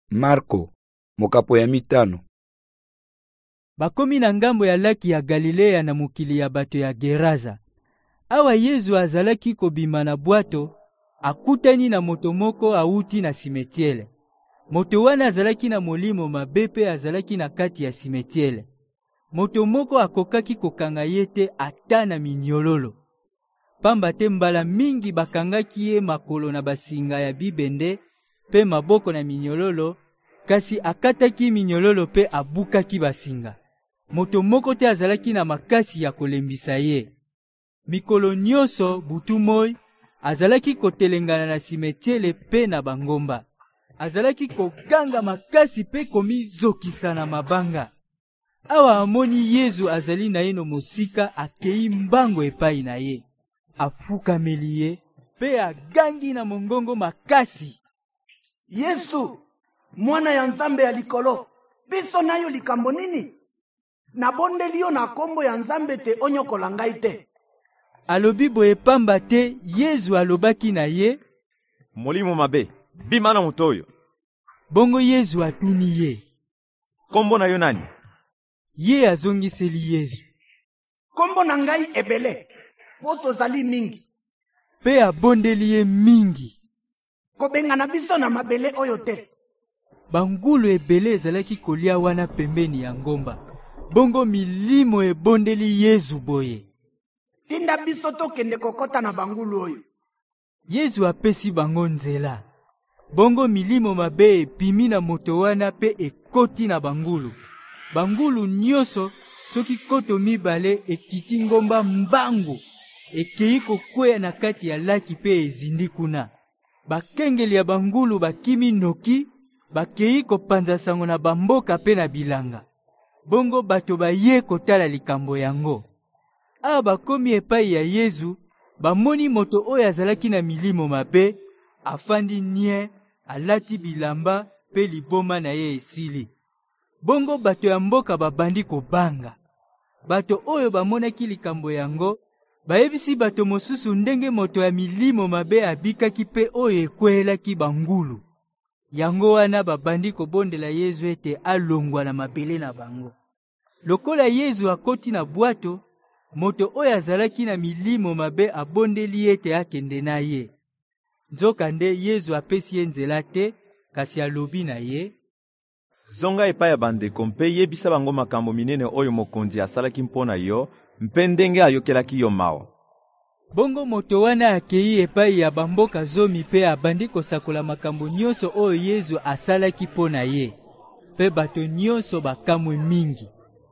Marko, mokapo ya 5. Bakomi na ngambo ya laki ya Galilea na mukili ya bato ya Geraza. Awa Yesu azalaki kobima na bwato, akutani na moto moko auti na simetiele. Moto wana azalaki na molimo mabe pe azalaki na kati ya simetiele. Moto moko akokaki kokanga ye te ata na minyololo. Pamba te mbala mingi bakangaki ye makolo na basinga ya bibende pe maboko na minyololo, kasi akataki minyololo pe abukaki basinga. Moto moko te azalaki na makasi ya kolembisa ye. Mikolo nyonso butu moi azalaki kotelengana na simetiele pe na bangomba. Azalaki kokanga makasi pe komizokisa na mabanga. Awa amoni Yesu azali na ye no mosika, akei mbango epai na ye. Afukameli ye pe agangi na mongongo makasi: Yesu, mwana ya Nzambe ya likolo, biso nayo likambo nini? Nabondeli yo na kombo ya Nzambe te onyokola ngai te. Alobi boye pamba te Yesu alobaki na ye: Molimo mabe, bima na moto oyo. Bongo Yesu atuni ye: Kombo na yo nani? Ye azongiseli Yesu: Kombo na ngai ebele, po tozali mingi. Pe abondeli ye mingi: Kobenga na biso na mabele oyo te. Bangulu ebele ezalaki kolia wana pembeni ya ngomba. Bongo milimo ebondeli Yesu boye: Tinda biso tokende kokota na bangulu oyo. Yesu apesi bango nzela. Bongo milimo mabe epimi na moto wana pe ekoti na bangulu. Bangulu nyonso soki koto mibale ekiti ngomba mbangu, ekei kokweya na kati ya laki pe ezindi kuna. Bakengeli ya bangulu bakimi noki, bakei kopanza sango na bamboka pe na bilanga. Bongo bato baye kotala likambo yango. Awa bakomi epai ya Yesu, bamoni moto oyo azalaki na milimo mabe, afandi nie, alati bilamba pe liboma na ye esili. Bongo bato ya mboka babandi kobanga. Bato oyo bamonaki likambo yango, bayebisi bato mosusu ndenge moto ya milimo mabe abikaki pe oyo ekwelaki bangulu. Yango wana babandi kobondela Yesu ete alongwa na mabele na bango. Lokola Yesu akoti na bwato, moto oyo azalaki na milimo mabe abondeli ete akende na ye. Nzoka nde Yesu apesi ye nzela te, kasi alobi na ye: Zonga epai ya bandeko mpe yebisa bango makambo minene oyo mokonzi asalaki mpona yo, mpe ndenge ayokelaki yo mawa. Bongo moto wana akei epai ya bamboka zomi pe abandi kosakola makambo nyonso oyo Yesu asalaki mpona ye. Pe bato nyonso bakamwe mingi.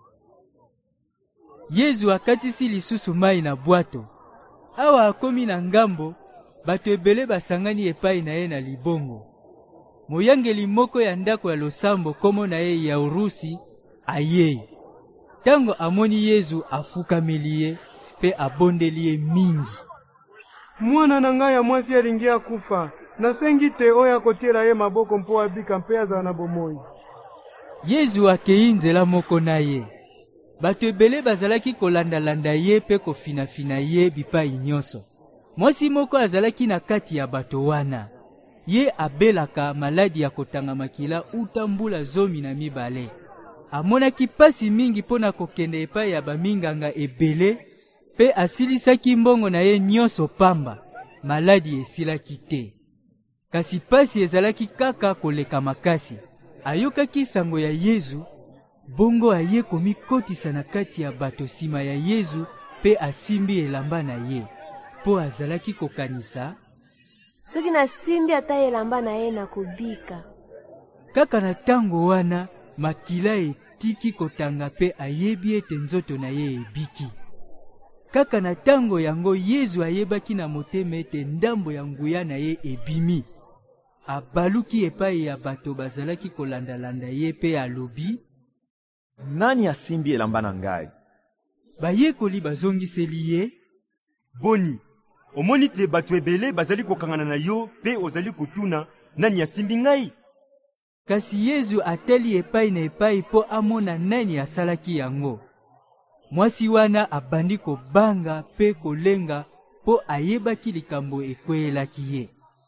Yesu akatisi lisusu mai na bwato. Awa akomi na ngambo, bato ebele basangani epai na ye na libongo. Moyangeli moko ya ndako ya losambo komo na ye ya urusi ayei. Tango amoni Yesu afukameli ye pe abondeli ye mingi: Mwana na ngai ya mwasi alingi akufa, nasengi te oyo akotiela ye maboko mpo abika mpe azala na bomoi. Yesu akei nzela moko na ye. Bato ebele bazalaki kolanda-landa ye pe kofina-fina ye bipai nyonso. Mwasi moko azalaki na kati ya bato wana. Ye abelaka maladi ya kotanga makila uta mbula 12. Amonaki pasi mingi pona kokende epai ya baminganga ebele, pe asilisaki mbongo na ye nyonso pamba, maladi esilaki te. Kasi pasi ezalaki kaka koleka makasi. Ayokaki sango ya Yesu, bongo aye komikotisa na kati ya bato sima ya Yesu pe asimbi elamba na ye, po azalaki kokanisa: Soki nasimbi ata elamba na ye na kobika. Kaka na tango wana, makila etiki kotanga pe ayebi ete nzoto na ye ebiki. Kaka na tango yango Yesu ayebaki na motema ete ndambo ya nguya na ye ebimi. Abaluki epai ya bato bazalaki kolanda-landa ye pe alobi: Nani asimbi elamba na ngai? Bayekoli bazongiseli ye: Boni, omoni te bato ebele bazali kokangana na yo pe ozali kotuna nani asimbi ngai? Kasi Yesu ateli epai na epai po amona nani asalaki yango. Mwasi wana abandi kobanga pe kolenga po ayebaki likambo ekwelaki ye.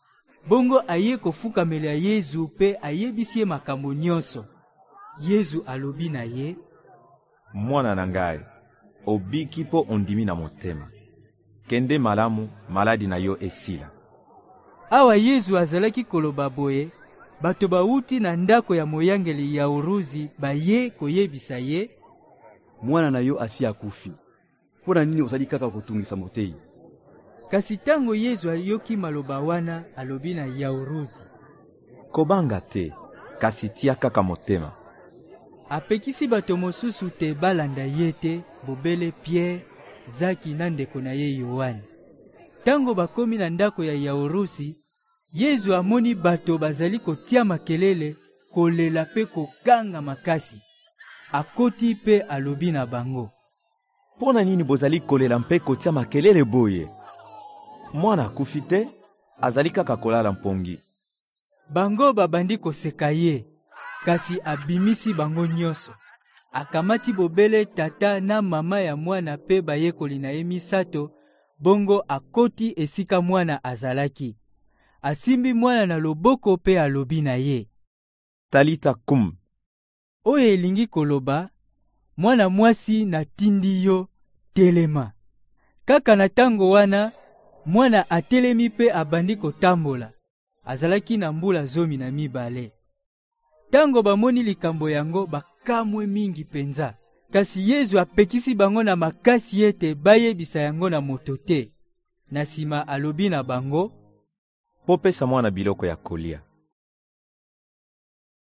bongo aye kofukamela Yesu pe ayebisi ye makambo nyonso. Yesu alobi na ye, mwana na ngai, obiki po ondimi na motema. Kende malamu, maladi na yo esila. Awa Yesu azalaki koloba boye, bato bauti na ndako ya moyangeli ya uruzi baye koyebisa ye, mwana na yo asi akufi. Pona nini osali kaka kotungisa motei? Kasi tango Yesu ayoki maloba wana, alobi na ya uruzi, kobanga te, kasi tia kaka motema. Apekisi bato mosusu te balanda ye te, bobele Pierre, Zaki na ndeko na ye Yohane. Tango bakomi na ndako ya Yaurusi, Yesu amoni bato bazali kotia makelele, kolela pe koganga makasi. Akoti pe alobi na bango, pona nini bozali kolela mpe kotia makelele boye? Mwana akufi te, azali kaka kolala mpongi. Bango babandi koseka ye, kasi abimisi bango nyonso. Akamati bobele tata na mama ya mwana pe bayekoli na ye misato, bongo akoti esika mwana azalaki. Asimbi mwana na loboko pe alobi na ye, Talita kum. oyo elingi koloba, mwana mwasi na tindi yo, telema. Kaka na tango wana, mwana atelemi pe abandi kotambola. Azalaki na mbula 12. Tango bamoni likambo yango bakamwe mingi penza. Kasi Yesu apekisi bango na makasi ete bayebisa yango na moto te. Na sima alobi na bango, popesa mwana biloko ya kolia.